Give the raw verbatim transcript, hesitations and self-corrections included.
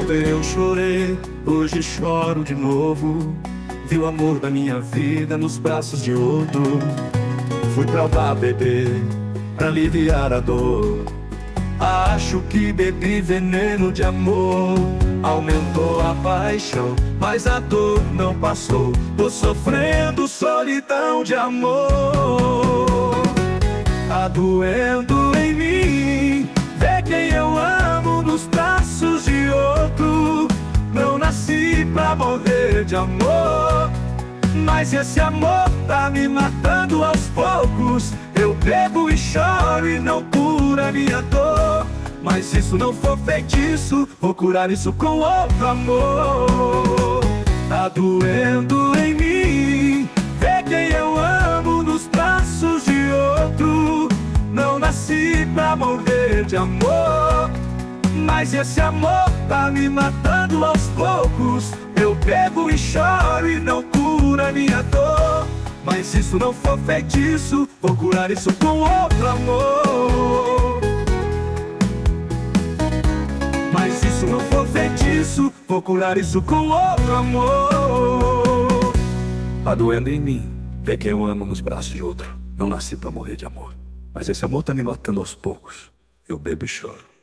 Ontem eu chorei, hoje choro de novo. Vi o amor da minha vida nos braços de outro. Fui pra bar beber, pra aliviar a dor. Acho que bebi veneno de amor. Aumentou a paixão, mas a dor não passou. Tô sofrendo solidão de amor. Tá doendo em mim ver quem eu amo nos braços de outro. Não nasci pra morrer de amor, mas esse amor tá me matando aos poucos. Eu bebo e choro e não cura minha dor. Mas se isso não for feitiço, vou curar isso com outro amor. Tá doendo em mim ver quem eu amo nos braços de outro. Não nasci pra morrer de amor, mas esse amor tá me matando aos poucos. Eu bebo e choro e não cura minha dor. Mas se isso não for feitiço, vou curar isso com outro amor. Mas se isso não for feitiço, vou curar isso com outro amor. Tá doendo em mim ver quem eu amo nos braços de outro. Não nasci pra morrer de amor, mas esse amor tá me matando aos poucos. Eu bebo e choro.